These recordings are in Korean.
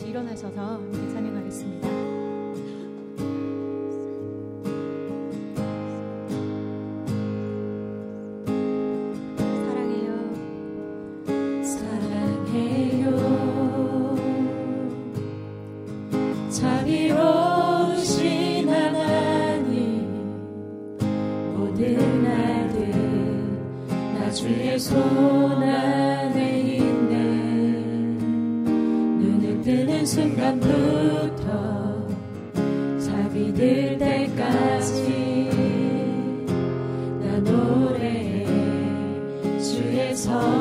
일어나셔서 함께 찬양하겠습니다. 자비로우신 하나님, 모든 아들 나 주의 손 안에 있네. 눈을 뜨는 순간부터 잠이 들 때까지 나 노래해 주의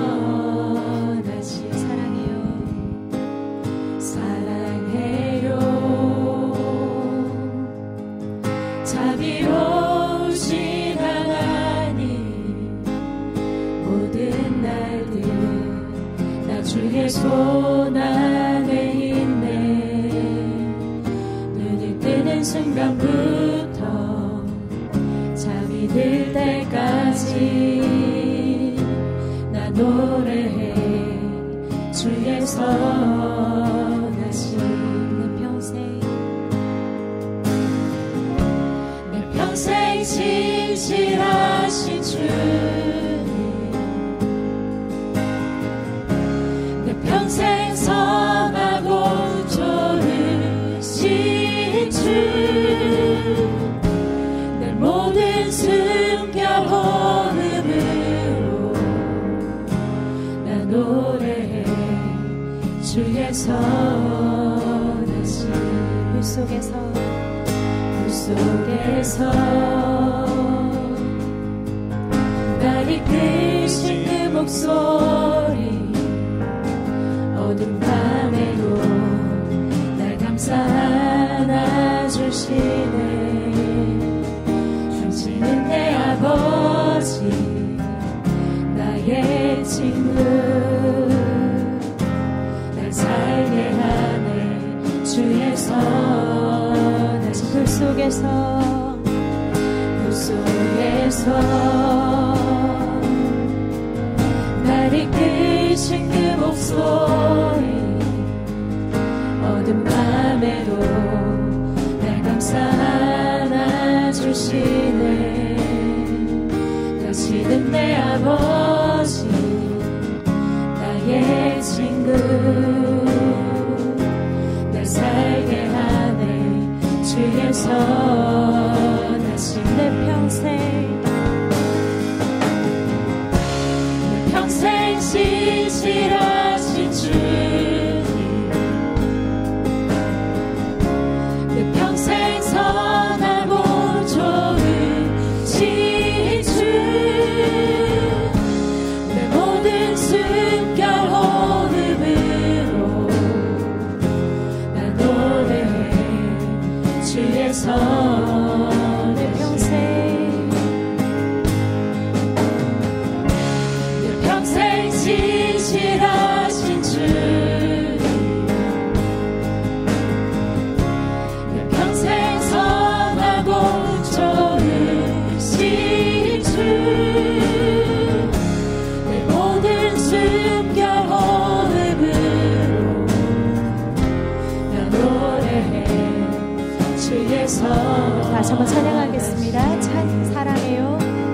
선하신 사랑해요. 자비로우신 하나님, 모든 날들 나 주의 손 안에 있네. 눈을 뜨는 순간부터 잠이 들 때까지 나 노래해 주의 선하신 내 평생 진실하신 주님, 내 평생 선하고 좋으신 주, 내 모든 숨결 호흡으로 나 노래해 주의 선하신 물 속에서 날 이끄신 그 목소리, 어두운 밤에도 날 감싸 안아주시네. 당신은 내 아버지, 나의 친구, 날 살게 하네 주의 선하신 불 속에서 날 이끄신 그 목소리, 어두운 밤에도 날 감싸 안아주시네. 당신은 내 아버지, 나의 친구, 날 살게 하네 주의 선하신 내 평생 진실하신 주님, 내 평생 선하고 좋으신 주, 내 모든 숨결 호흡으로 나 노래해 주의 선. 내 평생 진실하신 주님, 내 평생 선하고 좋으신 주, 내 모든 숨결 호흡으로 나 노래해 주의 선. 다시 한번 찬양하겠습니다. 사랑해요.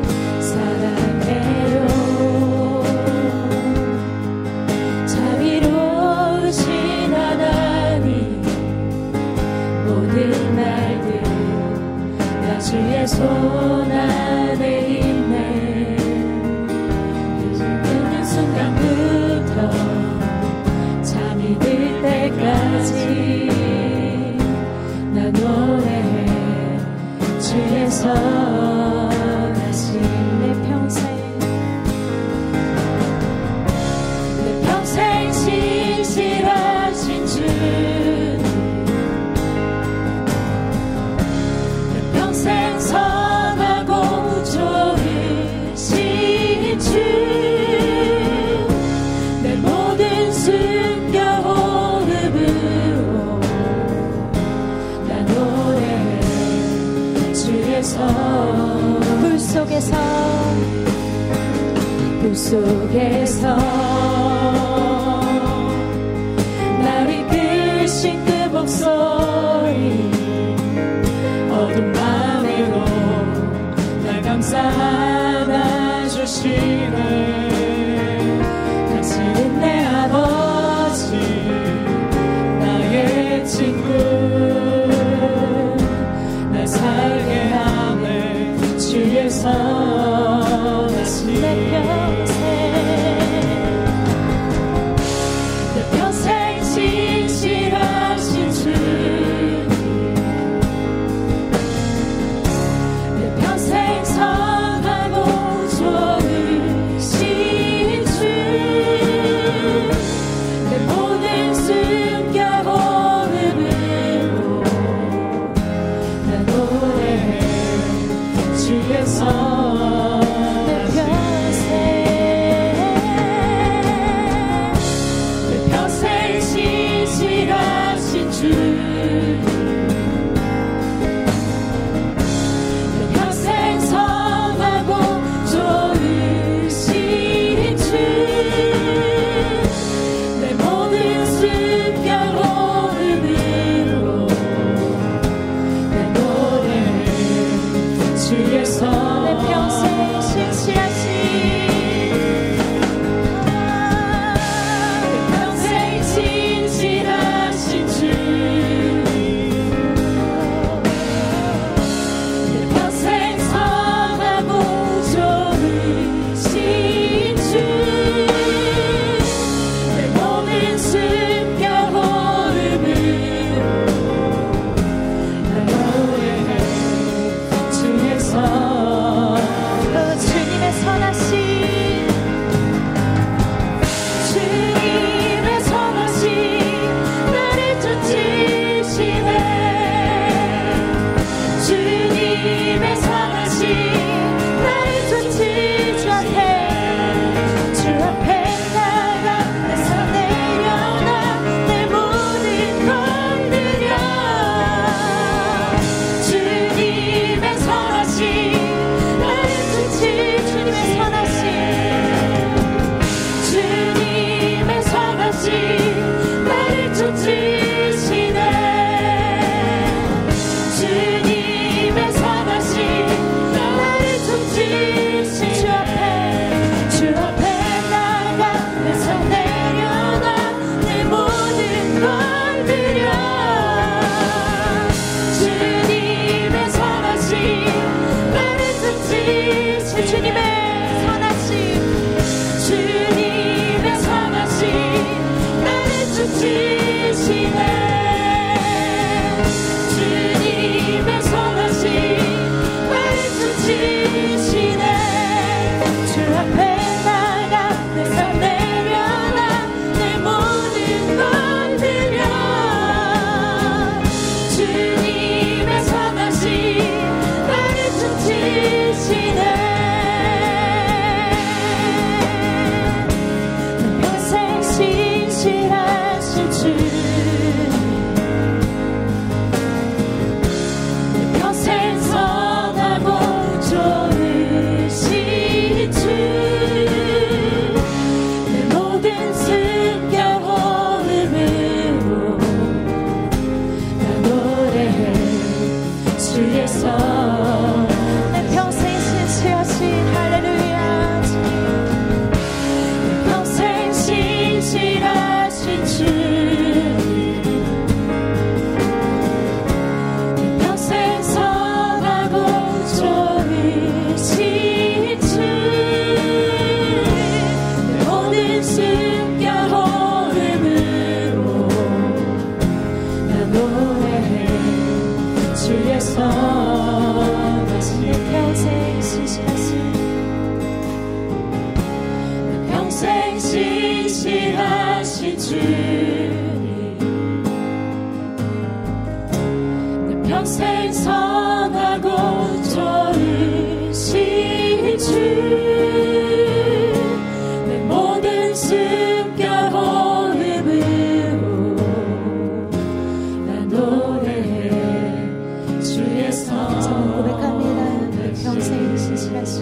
자비로우신 하나님, 모든 날들 나 주의 손 안에 있네. 듣는 순간부터 잠이 들 때까지 나 노래해 주의 선하신 내 평생 진실하신 주님, 내 평생 선하고 좋으신 주, 내 모든 숨결 호흡으로 나 노래해 주의 선. 불 속에서 날 이끄신 외친 그 목소리 어둠 밤에도 날 감싸 안아주시네. 당신은 내 아버지 나의 친구 날 살게 하네 주의 선하신 내 평생 진실하신 주 내 평생 선하고 좋으신 주 내 모든 숨겨오름으로 나 노래해 주의 평생 선하고 좋으신 주 내 모든 숨겨오름으로 나 노래해 주의 선 고백합니다. 평생 신실하신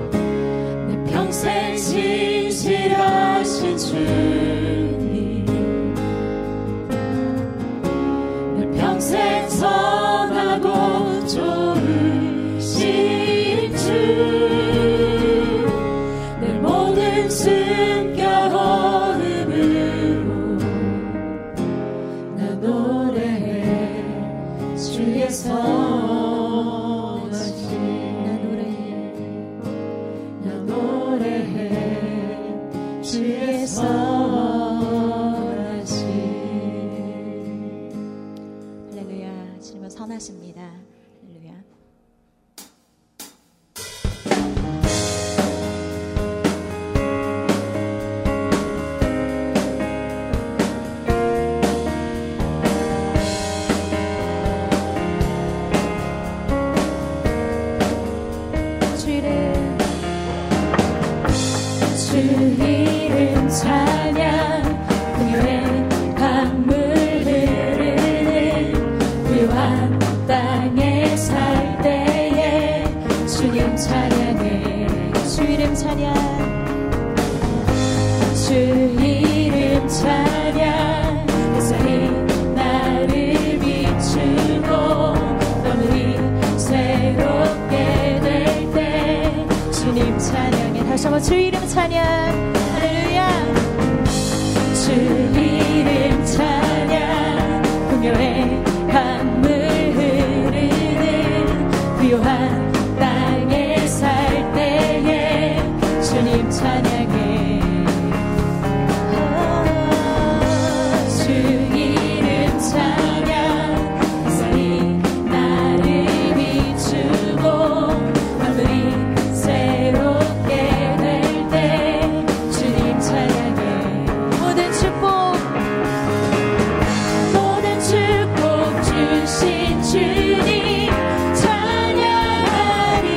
내 평생 신실하신 주님 찬양하십니다. 할렐루야. 주 이름 찬양 풍요의 강물 흐르는 부유한 땅에 살 때에 주님 찬양해 주 이름 찬양 주 이름 찬양 햇살이 나를 비추고 너무리 새롭게 될 때 주님 찬양해 다시 한번 주 이름 찬양 할렐루야. 주 이름 찬양 풍요의 강물 흐르는 부요한 땅에 살 때에 주님 찬양해 주 이름 찬양 햇살이 나를 비추고 하늘이 새롭게 될 때 주님 찬양해 모든 축복 주신 주님 찬양하리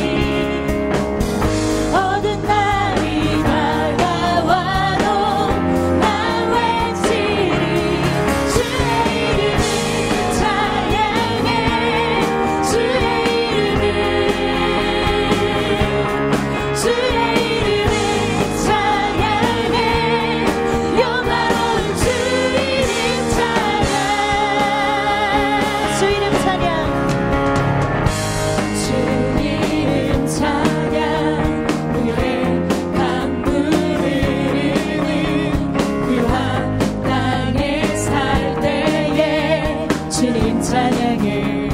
어두운 날이 다가와도 난 외치리 주의 이름을 찬양해 주의 이름을 찬양해 영화로운 주 이름 찬양 주 이름 찬양 주 이름 찬양 풍요의 강물 흐르는 부유한 땅에 살 때에 주님 찬양해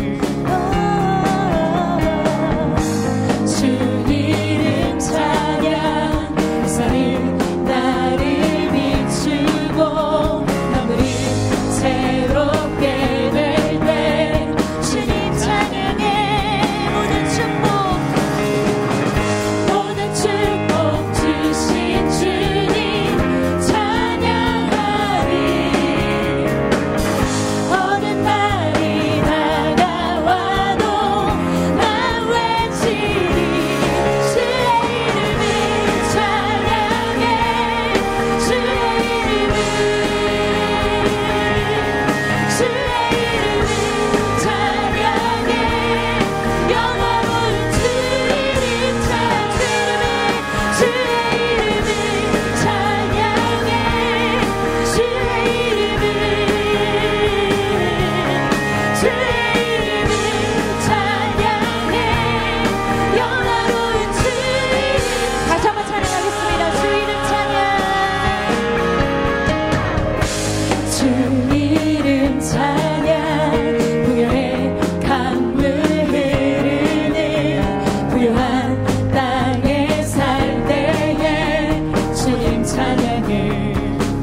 주 이름 찬양 햇살이 나를 비추고 나물이 새롭게 될 때 주님 찬양해 모든 축복 주신 주님 찬양하리 어느 날이 다가와도 난 외치리 주의 이름을 찬양해 주의 이름을 찬양해 영화로운 주 이름 주의 이름을 찬양해 주의 이름을 찬양해 영화로운 주 이름 다시 한번 찬양하겠습니다. 주 이름 찬양 주 이름 찬양 풍요의 강물 흐르는 부유한 땅에 살 때에 주님 찬양해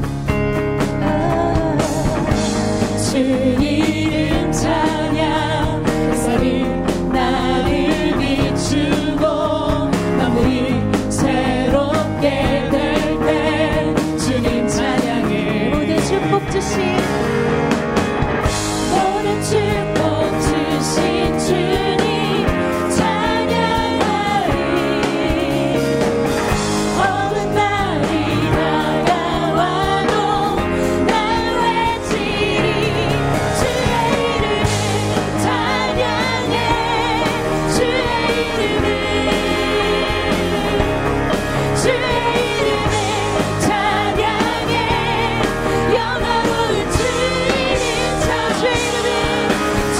주 이름 찬양 햇살이 나를 비추고 나물이 새롭게 될 때 주님 찬양해 모든 축복 주신 모든 축복 주신 주님 찬양하리 어느 날이 다가와도 난 외치리 주의 이름을 찬양해 주의 이름을 찬양해 영화로운 주 이름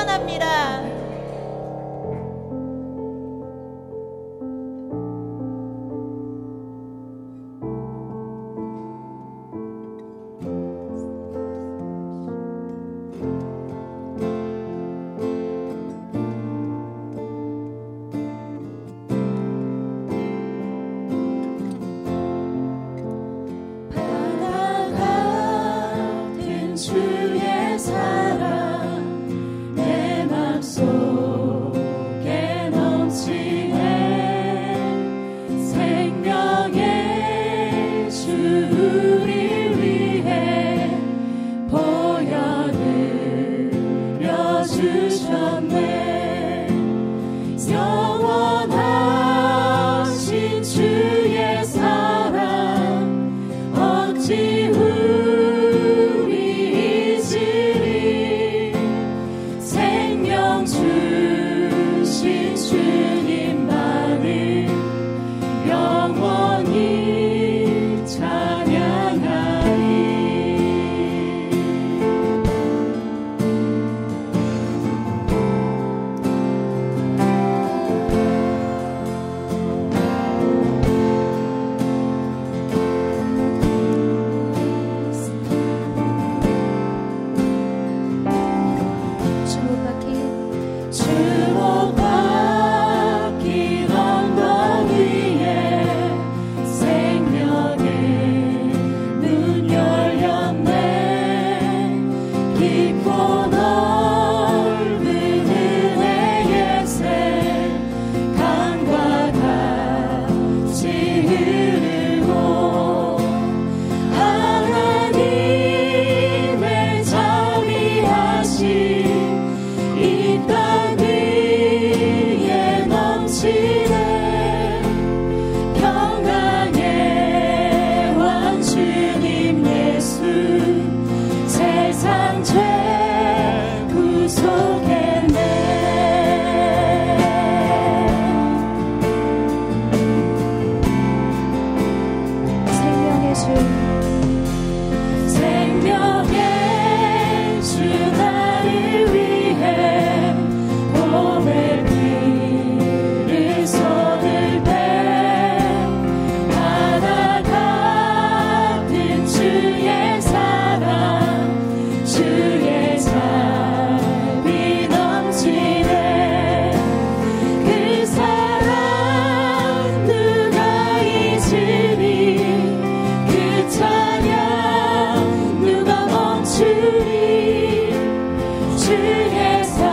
원합니다. 주의 사랑 내 맘속에 넘치네. 생명의 주 우리 위해 보혈을 주셨네. 영원하신 주의 사랑 어찌 주신 주님만을 영원히 찬양하리. 주목박힌 언덕 위에 생명의 문 열렸네. 깊고 넓은 은혜의 새 강과 같이 흐르고 하나님의 자비하신 이 땅 위에 넘치네. 평강의 왕 주님 예수 세상 죄 구속했네. 생명의 주 생명의 주 나를 위해 봄의 비를 쏟을 때 바다 같은 주의 사랑 주의 자비 넘치네. 그 사랑 누가 잊으리. 그 찬양 누가 멈추리. 주의 사랑